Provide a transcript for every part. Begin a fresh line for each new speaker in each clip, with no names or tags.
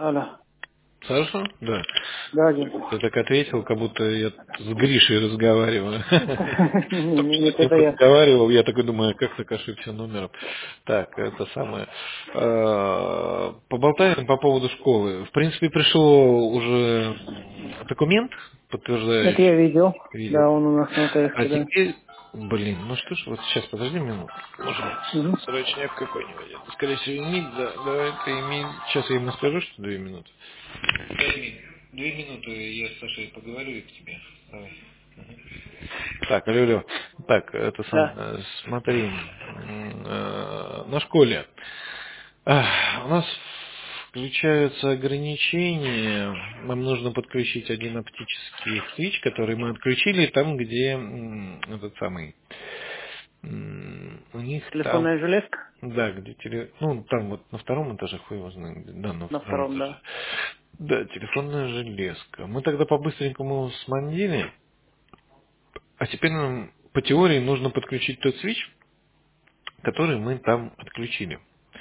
Алло.
Хорошо? Да.
Да, Дим.
Ты так ответил, как будто я с Гришей разговариваю. Только что
Нет,
с ним
это я.
разговаривал, я такой думаю, как так ошибся номером. Так, это самое. Поболтаем по поводу школы. В принципе, пришел уже документ,
Это я
подтверждающий.
видел.
Видел.
Да, он у нас на
А
ТС, да.
теперь, блин, ну что ж, вот сейчас, подожди минуту. Может,
Угу.
срочняк какой-нибудь. Это, скорее всего, Эмиль, да. Давай ты, Эмиль. Сейчас я ему скажу, что 2 минуты. Да, Эмиль, 2 минуты я с Сашей поговорю и к тебе. Давай. Так, алло, алло. Так, это
Да.
самое, смотри, на школе. У нас включаются ограничения. Нам нужно подключить один оптический свич, который мы отключили там, где этот самый. У них там,
Телефонная железка
да, где ну, там вот на втором этаже, хуй его знает, да, на
на
втором
втором,
этаже.
да.
Да, телефонная железка. Мы тогда по-быстренькому смандили, а теперь нам по теории нужно подключить тот свич, который мы там отключили.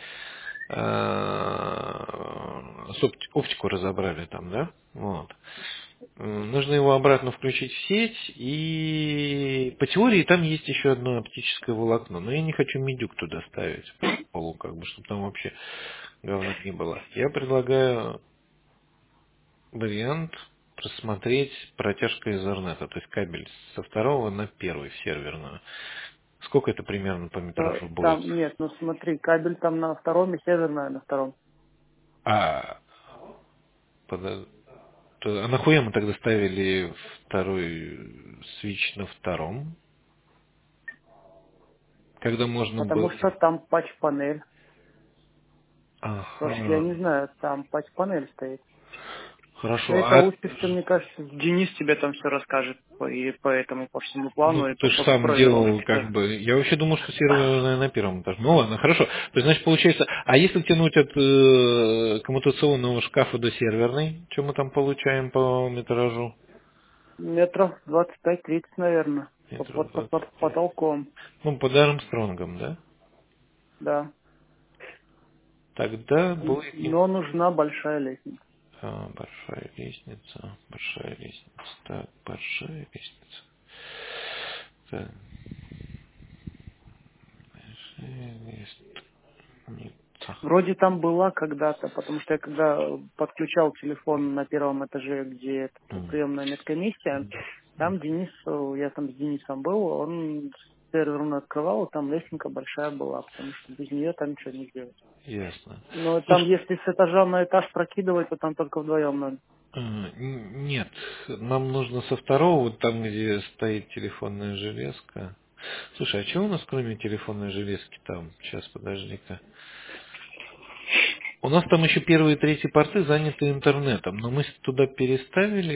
Оптику разобрали там, да? Вот. Нужно его обратно включить в сеть, и по теории там есть еще одно оптическое волокно, но я не хочу медюк туда ставить по полу, как бы, чтобы там вообще говна не было. Я предлагаю вариант просмотреть протяжка Ethernet, то есть кабель со второго на первый в серверную. Сколько это примерно по метражу будет?
Там, нет, ну смотри, кабель там на втором и северная на втором.
А, а нахуя мы тогда ставили второй свич на втором, когда можно
Потому
было...
что там патч-панель. Просто я
Ага,
не знаю, там патч-панель стоит. Но
хорошо.
это лучше всего, мне кажется, Денис тебе там все расскажет и по этому, по всему
Ну,
плану, и
ты
по
же сам делал,
проверке.
как бы... Я вообще думал, что сервер на первом этаже. Ну ладно, хорошо. То есть, значит, получается... А если тянуть от коммутационного шкафа до серверной, что мы там получаем по метражу?
Метров 25-30, наверное,
Метров
под
25.
потолком,
Ну, под Армстронгом, да?
да.
Тогда будет
Но нужна большая лестница.
большая лестница, большая лестница. Так, большая лестница. Так, большая лестница.
Вроде там была когда-то, потому что я когда подключал телефон на первом этаже, где
М,
приемная медкомиссия, там Денис, я там с Денисом был, он серверную открывал, и там лестница большая была, потому что без нее там ничего не сделать.
Ясно.
Но там,
Слушай,
если с этажа на этаж прокидывать, то там только вдвоем надо.
нет, нам нужно со второго, вот там, где стоит телефонная железка. Слушай, а чего у нас кроме телефонной железки там? Сейчас, подожди-ка. У нас там еще первые и третьи порты заняты интернетом, но мы туда переставили,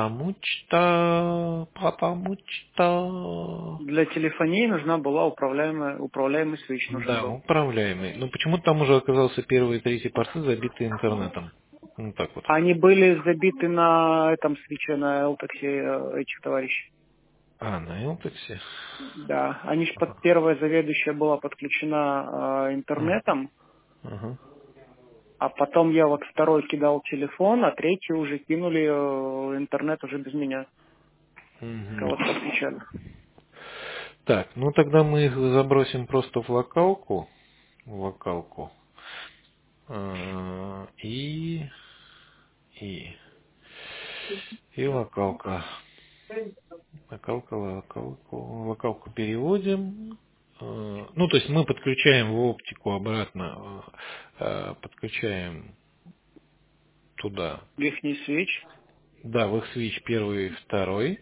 потому что...
Для телефонии нужна была управляемый свич нужен
Да,
был.
управляемый. Но почему-то там уже оказался первые и третьи порты забиты интернетом. Ну так вот.
Они были забиты на этом свече, на LTX этих товарищей.
А, на Элтексе?
Да, они ж первая заведующая была подключена интернетом,
Ага.
а потом я вот второй кидал телефон, а третий уже кинули интернет уже без меня.
Мгм.
Кого-то подключали.
Так, ну тогда мы их забросим просто в локалку. В локалку. А, и, и локалка. Локалку переводим. Ну, то есть мы подключаем в оптику обратно, подключаем туда.
Верхний свич.
Да, в их свич первый, второй,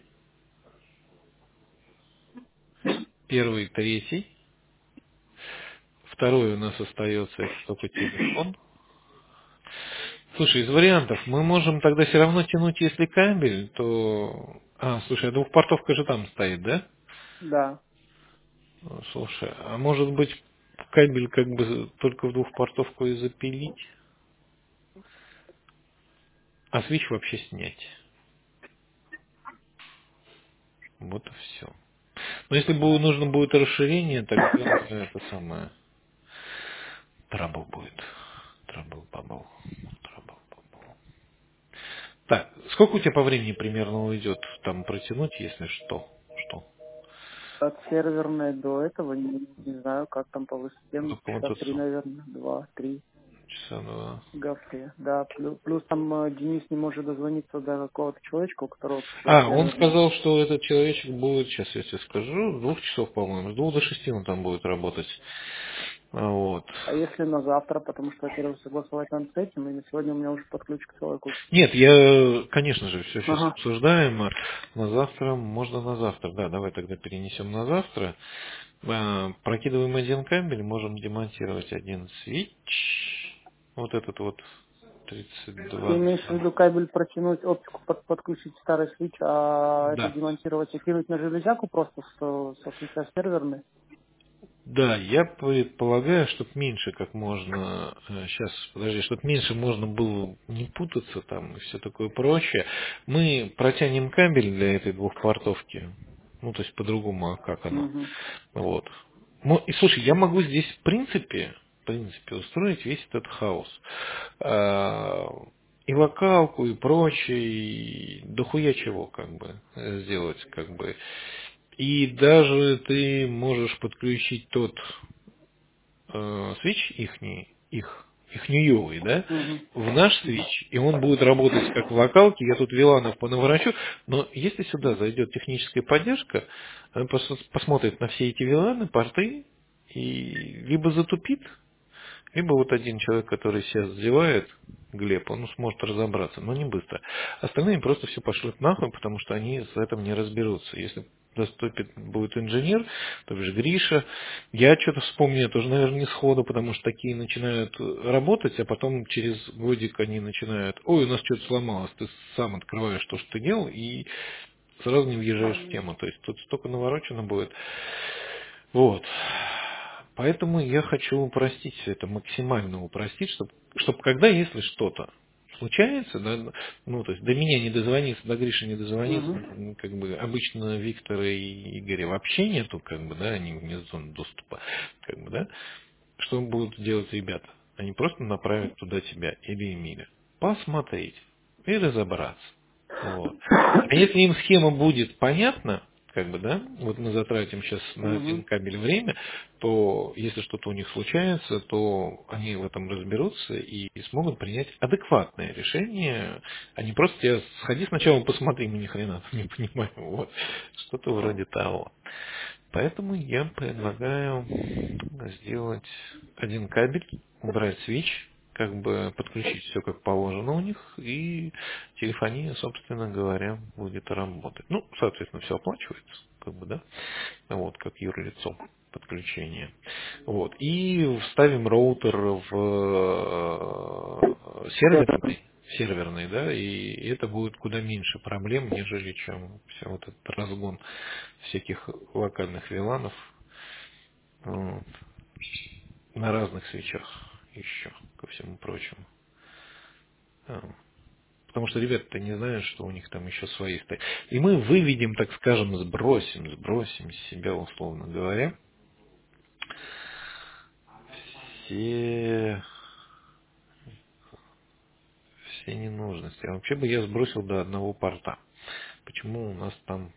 первый, третий. Второй у нас остается это только телефон. Слушай, из вариантов мы можем тогда все равно тянуть, если кабель, то... А, слушай, а двухпортовка же там стоит, да?
Да.
Слушай, а может быть кабель как бы только в двухпортовку и запилить, а свич вообще снять? Вот и все. Но если бы нужно будет расширение, тогда это самое... Трабл будет. Трабл, бабл. Трабл. Так, сколько у тебя по времени примерно уйдет там протянуть, если что? Что?
От серверной до этого, не знаю, как там по высоте,
До
ну, часа три,
планцету.
наверное, два, три.
Часа два.
Гафре, да. Плюс там Денис не может дозвониться до какого-то человечка, у которого пришло
А, он
серверное.
сказал, что этот человечек будет, сейчас я тебе скажу, с 2 часов, по-моему, с 2 до 6 он там будет работать. Вот.
А если на завтра, потому что, во-первых, согласовать надо с этим, и на сегодня у меня уже подключка целая куча.
Нет, я, конечно же, все сейчас
Ага.
обсуждаем. На завтра, можно на завтра. Да, давай тогда перенесем на завтра. Прокидываем один кабель, можем демонтировать один свич. Вот этот вот
Ты
32.
имеешь в виду кабель протянуть, оптику подключить старый свич, а это
Да.
демонтировать и кинуть на железяку просто со свеча серверной?
Да, я предполагаю, чтобы меньше как можно, сейчас, подожди, чтобы меньше можно было не путаться там и все такое прочее, мы протянем кабель для этой двухпортовки, ну, то есть по-другому, а как оно,
Угу.
вот. И слушай, я могу здесь в принципе, устроить весь этот хаос. А, И локалку, и прочее, и дохуя чего, как бы, сделать, как бы. И даже ты можешь подключить тот свич ихнюевый, да,
Угу.
в наш
Угу.
свич, и он будет работать как в локалке, я тут виланов понаворачу, но если сюда зайдет техническая поддержка, она посмотрит на все эти виланы, порты, и либо затупит, либо вот один человек, который сейчас зевает, Глеб, он сможет разобраться, но не быстро. Остальные просто все пошлют нахуй, потому что они с этим не разберутся. Если доступит будет инженер, то бишь Гриша, я что-то вспомню, тоже, наверное, не сходу, потому что такие начинают работать, а потом через годик они начинают, ой, у нас что-то сломалось, ты сам открываешь то, что ты делал, и сразу не въезжаешь в тему. То есть тут столько наворочено будет. Вот. Поэтому я хочу упростить все это, максимально упростить, чтобы когда, если что-то случается, да, ну, то есть до меня не дозвониться, до Гриши не дозвониться,
Угу.
как бы обычно Виктора и Игоря вообще нету, как бы, да, они вне зоны доступа, как бы, да, что будут делать ребята? Они просто направят туда тебя или Эмиля. Посмотреть и разобраться. Вот. А если им схема будет понятна, как бы, да, вот мы затратим сейчас на один
Угу.
кабель время, то если что-то у них случается, то они в этом разберутся и смогут принять адекватное решение, а не просто тебе сходи сначала посмотри, мы ни хрена там не понимаем, вот, что-то вроде того. Поэтому я предлагаю сделать один кабель, убрать свич, как бы подключить все как положено у них, и телефония, собственно говоря, будет работать. Ну, соответственно, все оплачивается, как бы, да, вот, как юрлицо подключение. Вот. И вставим роутер в серверный, да, и это будет куда меньше проблем, нежели чем вся вот этот разгон всяких локальных виланов вот, на разных свечах еще, ко всему прочему. А, Потому что ребята-то не знают, что у них там еще свои стоят. И мы выведем, так скажем, сбросим с себя, условно говоря, все, все ненужности. А вообще бы я сбросил до одного порта. Почему у нас там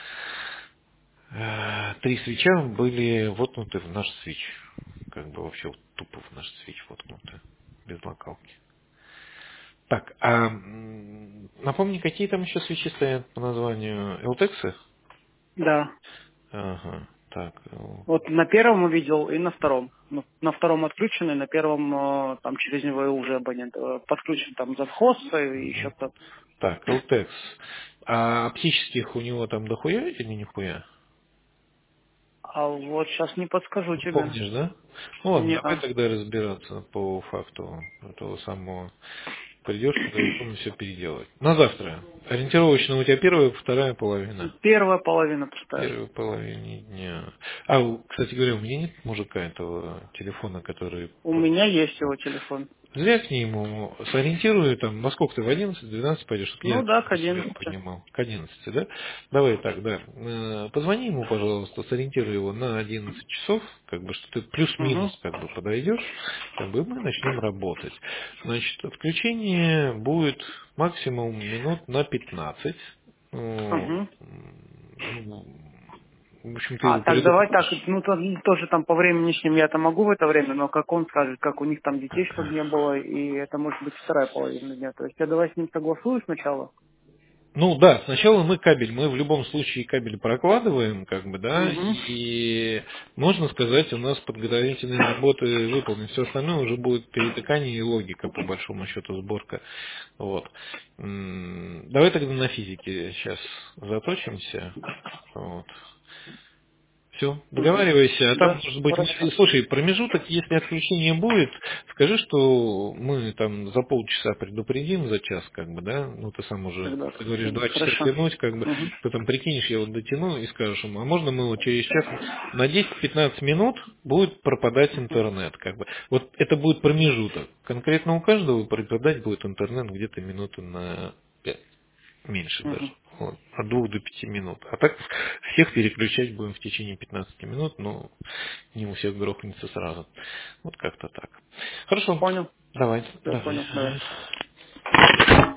3 свеча были воткнуты в наш свич. Как бы вообще вот тупо в наш свич воткнуты. Без локалки. Так, напомни, какие там еще свечи стоят по названию LTX?
Да.
Ага, так.
Вот на первом увидел и на втором. Ну, на втором отключенный, на первом там через него и уже абонент подключен там завхоз и еще кто-то.
Так, LTX. А оптических у него там дохуя или нихуя?
А вот сейчас не подскажу
Не
тебе.
помнишь, да? Ну ладно,
Не,
давай тогда разбираться по факту этого самого. Придешь туда и будем все переделать. На завтра. Ориентировочно у тебя первая, вторая половина.
первая половина пустая.
Первой половине дня. Кстати говоря, у меня нет мужика этого телефона, который...
У меня есть его телефон.
Звякни ему, сориентирую, там, во сколько ты, в 11-12 пойдешь, чтобы
Ну
я
да, к
для себя
11.
понимал. К 11, да? Давай так, да. Позвони ему, пожалуйста, сориентируй его на 11 часов, как бы, что ты
Угу.
плюс-минус, как бы, подойдешь, как бы, мы начнем работать. Значит, включение будет максимум минут на 15. Ну,
Угу.
в общем, ты
А,
его
так давай
предупредишь.
так, ну тоже там по времени с ним я-то могу в это время, но как он скажет, как у них там детей чтобы не было, и это может быть вторая половина дня. То есть я давай с ним согласую сначала.
Ну да, сначала мы в любом случае кабель прокладываем, как бы, да,
Угу.
и можно сказать, у нас подготовительные работы выполнены. Все остальное уже будет перетыкание и логика, по большому счету, сборка. Вот. Давай тогда на физике сейчас заточимся. Вот. Все,
Угу.
договаривайся, а там,
Да,
может быть,
хорошо.
слушай, промежуток, если отключение будет, скажи, что мы там за полчаса предупредим, за час, как бы, да, ну, ты сам уже,
Тогда,
ты говоришь, 2 часа
хорошо.
тянуть, как бы,
Угу.
ты там прикинешь, я вот дотяну и скажешь ему, а можно мы вот через час на 10-15 минут будет пропадать интернет, как бы. Вот это будет промежуток. Конкретно у каждого пропадать будет интернет где-то минуты на 5. Меньше даже.
Угу.
Вот, от 2 до 5 минут. А так всех переключать будем в течение 15 минут, но не у всех грохнется сразу. Вот как-то так. Хорошо.
Понял.
Давай.
Все
Давай.
понял. Давай.